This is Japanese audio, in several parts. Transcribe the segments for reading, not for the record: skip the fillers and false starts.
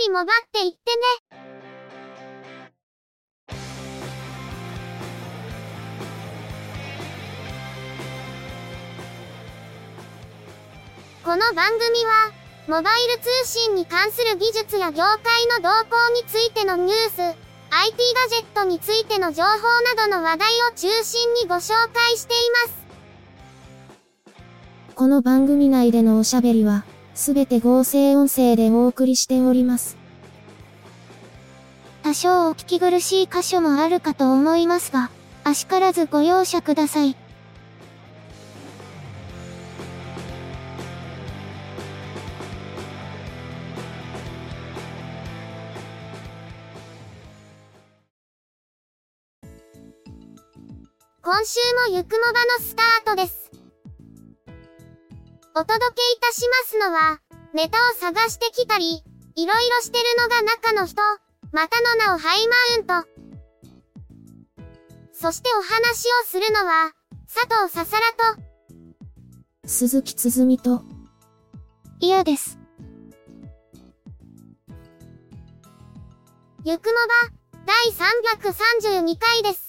りもばっていってね。この番組は、モバイル通信に関する技術や業界の動向についてのニュース、IT ガジェットについての情報などの話題を中心にご紹介しています。 この番組内でのおしゃべりは、すべて合成音声でお送りしております。 多少お聞き苦しい箇所もあるかと思いますが、あしからずご容赦ください。今週もゆくもばのスタートです。お届けいたしますのは、ネタを探してきたり、いろいろしてるのが中の人、またの名をハイマウント。そしてお話をするのは、佐藤ささらと、 鈴木つづみと、 いやです。ゆくもば、第332回です。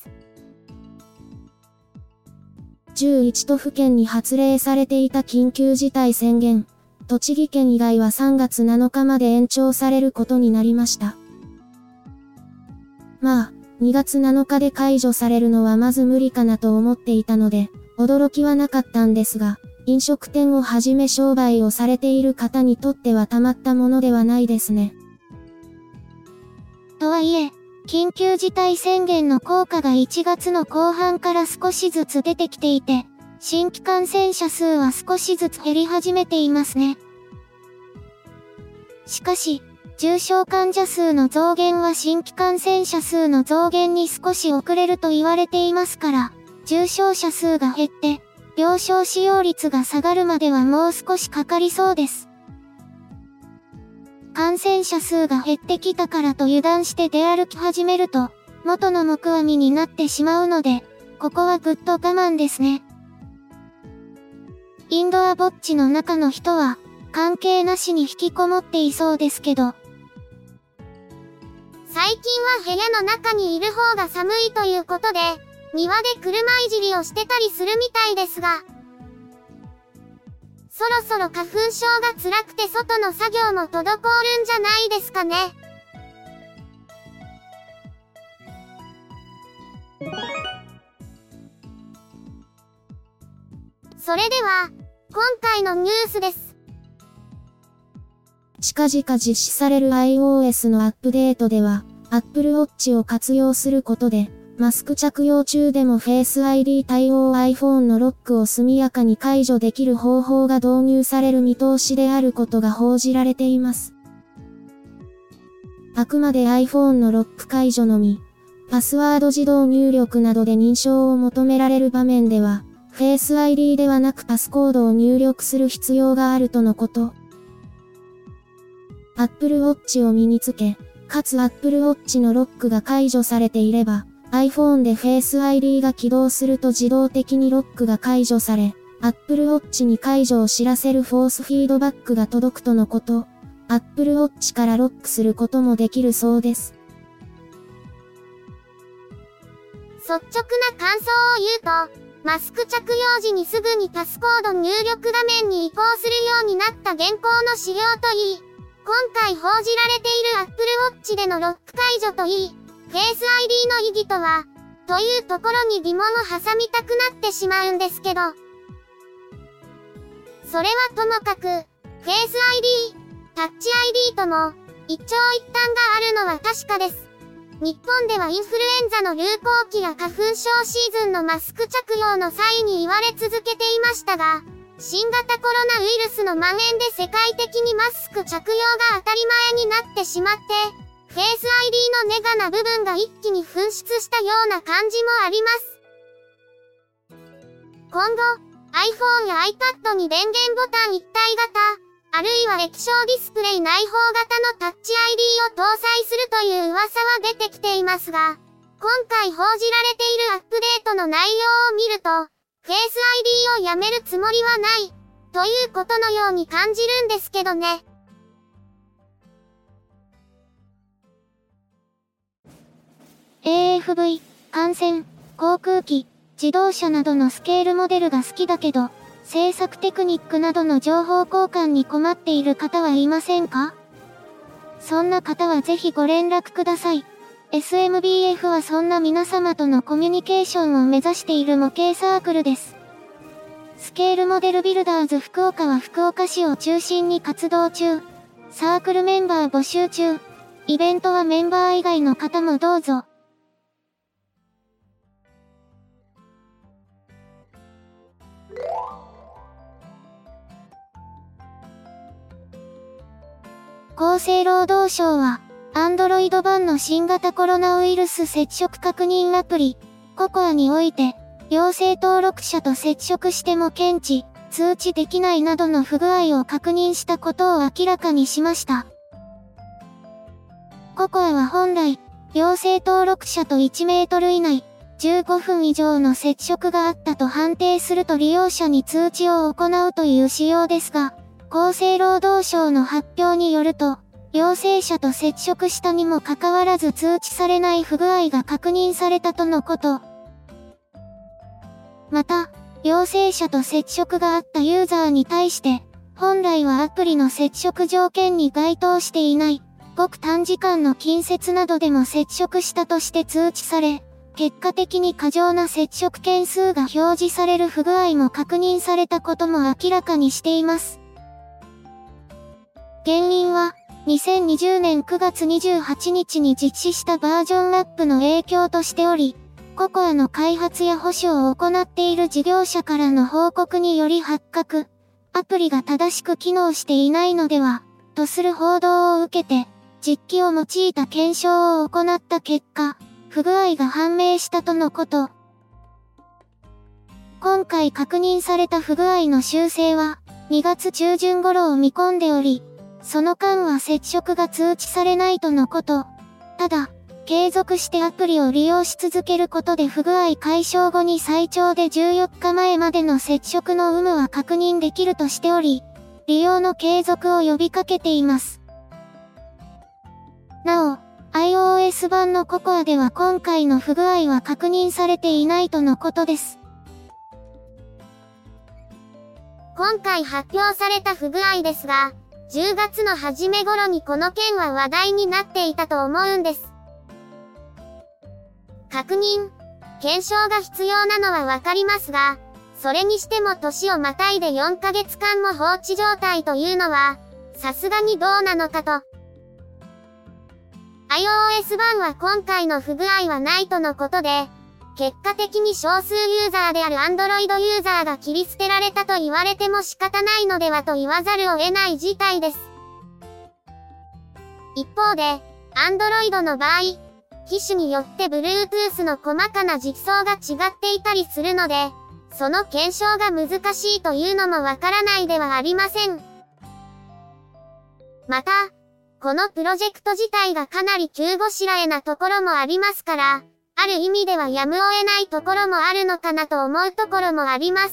11都府県に発令されていた緊急事態宣言、栃木県以外は3月7日まで延長されることになりました。まあ、2月7日で解除されるのはまず無理かなと思っていたので、驚きはなかったんですが、飲食店をはじめ商売をされている方にとってはたまったものではないですね。 とはいえ、緊急事態宣言の効果が1月の後半から少しずつ出てきていて、新規感染者数は少しずつ減り始めていますね。しかし、重症患者数の増減は新規感染者数の増減に少し遅れると言われていますから、重症者数が減って、病床使用率が下がるまではもう少しかかりそうです。感染者数が減ってきたからと油断して出歩き始めると、元の木阿弥になってしまうので、ここはぐっと我慢ですね。インドアぼっちの中の人は、関係なしに引きこもっていそうですけど。最近は部屋の中にいる方が寒いということで、庭で車いじりをしてたりするみたいですが、そろそろ花粉症が辛くて外の作業も滞るんじゃないですかね。それでは、今回のニュースです。 近々実施される iOS のアップデートでは、Apple Watch を活用することで、マスク着用中でも Face ID 対応 iPhone のロックを速やかに解除できる方法が導入される見通しであることが報じられています。あくまで iPhone のロック解除のみ、パスワード自動入力などで認証を求められる場面では、Face ID ではなくパスコードを入力する必要があるとのこと。Apple Watch を身につけ、かつ Apple Watch のロックが解除されていれば、iPhone で Face ID が起動すると自動的にロックが解除され、Apple Watch に解除を知らせるフォースフィードバックが届くとのこと。Apple Watch からロックすることもできるそうです。 率直な感想を言うと、マスク着用時にすぐにパスコード入力画面に移行するようになった現行の仕様といい、今回報じられている Apple Watch でのロック解除といい、Face ID の意義とは、というところに疑問を挟みたくなってしまうんですけど。それはともかく、Face ID、タッチ ID とも、一長一短があるのは確かです。日本ではインフルエンザの流行期や花粉症シーズンのマスク着用の際に言われ続けていましたが、新型コロナウイルスの蔓延で世界的にマスク着用が当たり前になってしまって、Face ID のネガな部分が一気に噴出したような感じもあります。今後、iPhone や iPad に電源ボタン一体型、あるいは液晶ディスプレイ内包型のタッチ ID を搭載するという噂は出てきていますが、今回報じられているアップデートの内容を見ると、Face ID をやめるつもりはない、ということのように感じるんですけどね。 AFV、艦船、航空機、自動車などのスケールモデルが好きだけど、製作テクニックなどの情報交換に困っている方はいませんか？そんな方はぜひご連絡ください。SMBF はそんな皆様とのコミュニケーションを目指している模型サークルです。スケールモデルビルダーズ福岡は福岡市を中心に活動中。サークルメンバー募集中。イベントはメンバー以外の方もどうぞ。厚生労働省は、Android 版の新型コロナウイルス接触確認アプリ、COCOA において、陽性登録者と接触しても検知、通知できないなどの不具合を確認したことを明らかにしました。COCOA は本来、陽性登録者と1メートル以内、15分以上の接触があったと判定すると利用者に通知を行うという仕様ですが、厚生労働省の発表によると、陽性者と接触したにもかかわらず通知されない不具合が確認されたとのこと。また、陽性者と接触があったユーザーに対して、本来はアプリの接触条件に該当していない、ごく短時間の近接などでも接触したとして通知され、結果的に過剰な接触件数が表示される不具合も確認されたことも明らかにしています。原因は、2020年9月28日に実施したバージョンアップの影響としており、COCOA の開発や保守を行っている事業者からの報告により発覚、アプリが正しく機能していないのでは、とする報道を受けて、実機を用いた検証を行った結果、不具合が判明したとのこと。今回確認された不具合の修正は、2月中旬頃を見込んでおり、その間は接触が通知されないとのこと。ただ、継続してアプリを利用し続けることで不具合解消後に最長で14日前までの接触の有無は確認できるとしており、利用の継続を呼びかけています。なお、iOS 版のCOCOAでは今回の不具合は確認されていないとのことです。 今回発表された不具合ですが、10月の初め頃にこの件は話題になっていたと思うんです。確認、検証が必要なのはわかりますが、それにしても年をまたいで4ヶ月間も放置状態というのは、さすがにどうなのかと。iOS 版は今回の不具合はないとのことで、結果的に少数ユーザーである Android ユーザーが切り捨てられたと言われても仕方ないのではと言わざるを得ない事態です。一方で、Android の場合、機種によって Bluetooth の細かな実装が違っていたりするので、その検証が難しいというのもわからないではありません。また、このプロジェクト自体がかなり急ごしらえなところもありますから、ある意味ではやむを得ないところもあるのかなと思うところもあります。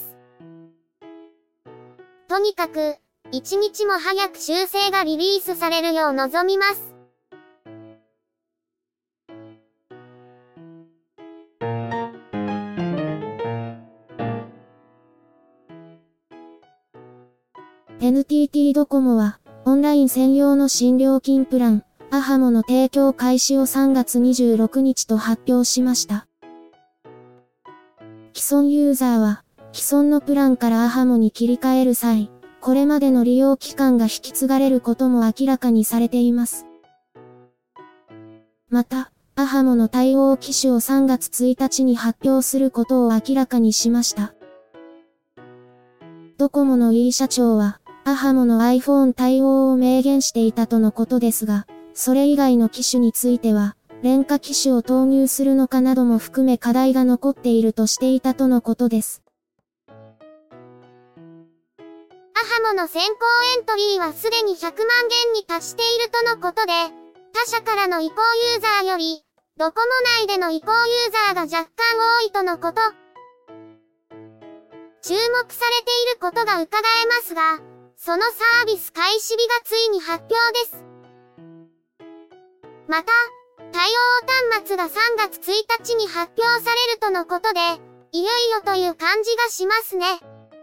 とにかく、一日も早く修正がリリースされるよう望みます。 NTT ドコモは、オンライン専用の新料金プラン、ahamoの提供開始を3月26日と発表しました。既存ユーザーは、既存のプランから ahamoに切り替える際、これまでの利用期間が引き継がれることも明らかにされています。また、ahamoの対応機種を3月1日に発表することを明らかにしました。ドコモの井社長は、ahamoの iPhone 対応を明言していたとのことですが、それ以外の機種については、廉価機種を投入するのかなども含め課題が残っているとしていたとのことです。 ahamoの先行エントリーはすでに100万件に達しているとのことで、他社からの移行ユーザーより、ドコモ内での移行ユーザーが若干多いとのこと。注目されていることが伺えますが、そのサービス開始日がついに発表です。また、 対応端末が3月1日に発表されるとのことで、いよいよという感じがしますね。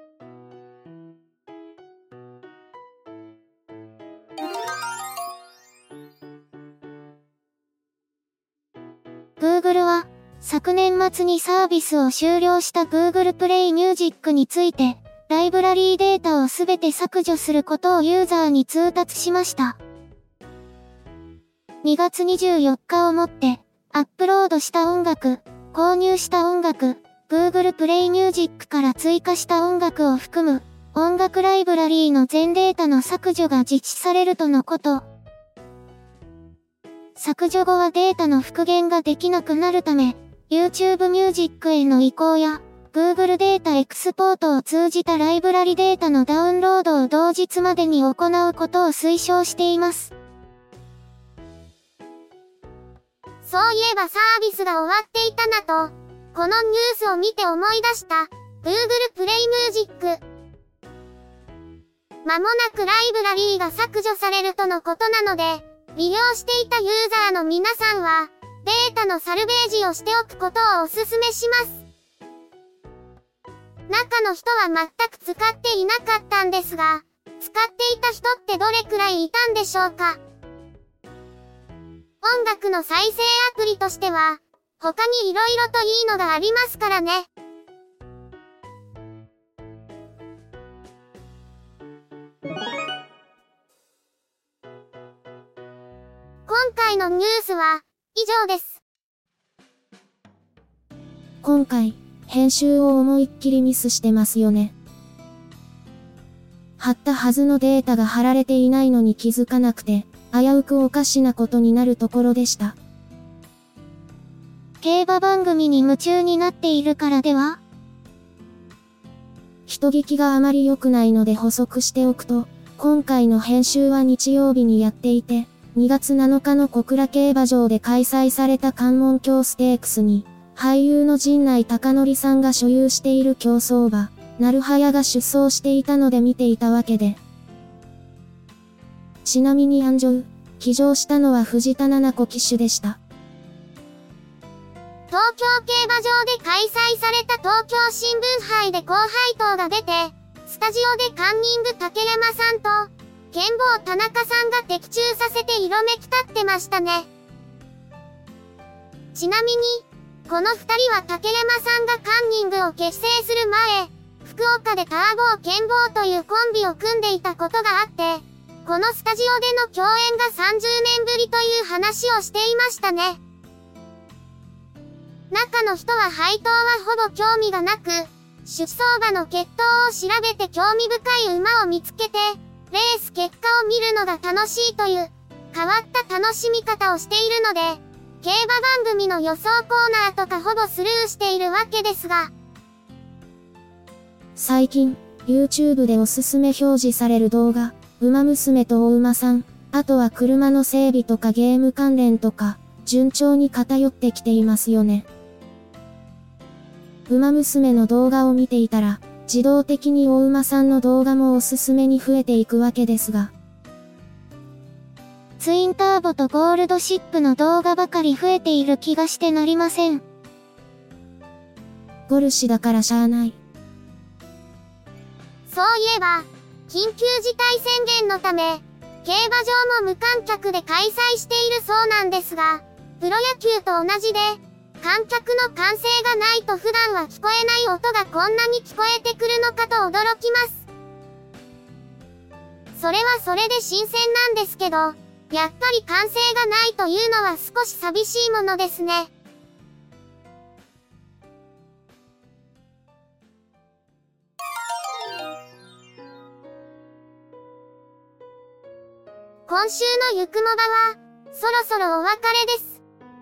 Google は、昨年末にサービスを終了した Google Play Music について、ライブラリーデータをすべて削除することをユーザーに通達しました。2月24日をもって、アップロードした音楽、購入した音楽、Google Play Music から追加した音楽を含む、音楽ライブラリーの全データの削除が実施されるとのこと。削除後はデータの復元ができなくなるため、YouTube Music への移行や、Google データエクスポートを通じたライブラリデータのダウンロードを同日までに行うことを推奨しています。 そういえばサービスが終わっていたなと、このニュースを見て思い出した、Google Play Music。間もなくライブラリーが削除されるとのことなので、利用していたユーザーの皆さんは、データのサルベージをしておくことをお勧めします。中の人は全く使っていなかったんですが、使っていた人ってどれくらいいたんでしょうか。音楽の再生アプリとしては、他に色々といいのがありますからね。今回のニュースは以上です。 今回、編集を思いっきりミスしてますよね。貼ったはずのデータが貼られていないのに気づかなくて、危うくおかしなことになるところでした。 競馬番組に夢中になっているからでは？ 人聞きがあまり良くないので補足しておくと、今回の編集は日曜日にやっていて、2月7日の小倉競馬場で開催された関門橋ステークスに、俳優の陣内孝則さんが所有している競走馬、なるはやが出走していたので見ていたわけで。ちなみに騎乗したのは藤田七子騎手でした。 東京競馬場で開催された東京新聞杯で高配当が出て、スタジオでカンニング竹山さんと、剣坊田中さんが的中させて色めき立ってましたね。ちなみに、この二人は竹山さんがカンニングを結成する前、福岡でターボー剣坊というコンビを組んでいたことがあって、このスタジオでの共演が30年ぶりという話をしていましたね。中の人は配当はほぼ興味がなく、出走馬の血統を調べて興味深い馬を見つけて、レース結果を見るのが楽しいという、変わった楽しみ方をしているので、競馬番組の予想コーナーとかほぼスルーしているわけですが。 最近、YouTube でおすすめ表示される動画、馬娘とお馬さん、あとは車の整備とかゲーム関連とか、順調に偏ってきていますよね。馬娘の動画を見ていたら、自動的にお馬さんの動画もおすすめに増えていくわけですが。 ツインターボとゴールドシップの動画ばかり増えている気がしてなりません。 ゴルシだからしゃあない。 そういえば、緊急事態宣言のため、競馬場も無観客で開催しているそうなんですが、プロ野球と同じで、観客の歓声がないと普段は聞こえない音がこんなに聞こえてくるのかと驚きます。それはそれで新鮮なんですけど、やっぱり歓声がないというのは少し寂しいものですね。今週のゆくもばは、そろそろお別れです。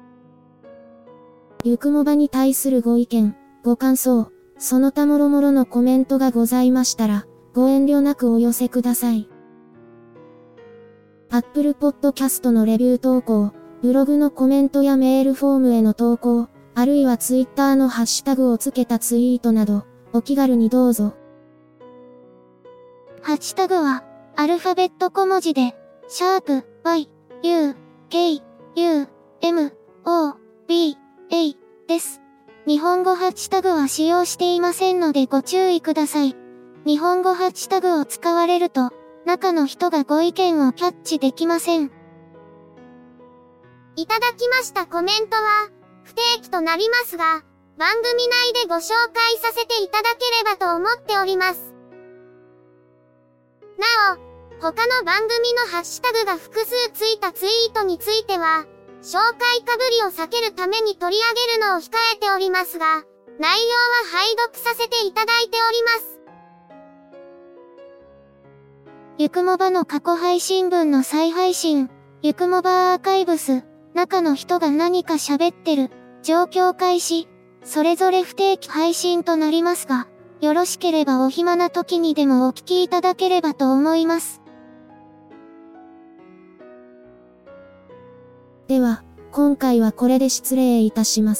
ゆくもばに対するご意見、ご感想、その他もろもろのコメントがございましたら、ご遠慮なくお寄せください。Apple Podcast のレビュー投稿、ブログのコメントやメールフォームへの投稿、あるいは Twitter のハッシュタグをつけたツイートなど、お気軽にどうぞ。 ハッシュタグは、アルファベット小文字で、#YUKUMOBA M, O, B, A です。日本語ハッシュタグは使用していませんのでご注意ください。日本語ハッシュタグを使われると、中の人がご意見をキャッチできません。いただきましたコメントは、不定期となりますが、番組内でご紹介させていただければと思っております。なお、他の番組のハッシュタグが複数ついたツイートについては、紹介かぶりを避けるために取り上げるのを控えておりますが、内容は拝読させていただいております。ゆくもばの過去配信分の再配信、ゆくもばアーカイブス、中の人が何か喋ってる、状況開始、それぞれ不定期配信となりますが、よろしければお暇な時にでもお聞きいただければと思います。 では、今回はこれで失礼いたします。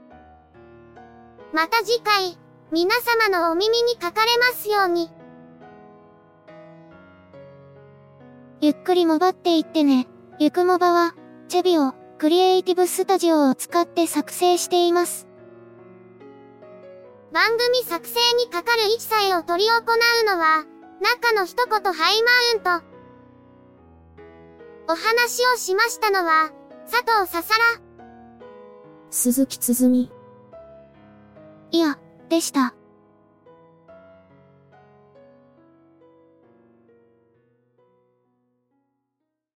また次回、皆様のお耳にかかれますように。ゆっくりもばっていってね。ゆくもばは、チェビオ、クリエイティブスタジオを使って作成しています。番組作成にかかる一切を執り行うのは、中の一言ハイマウント。お話をしましたのは、佐藤ささら、 鈴木つづみ、 いや、でした。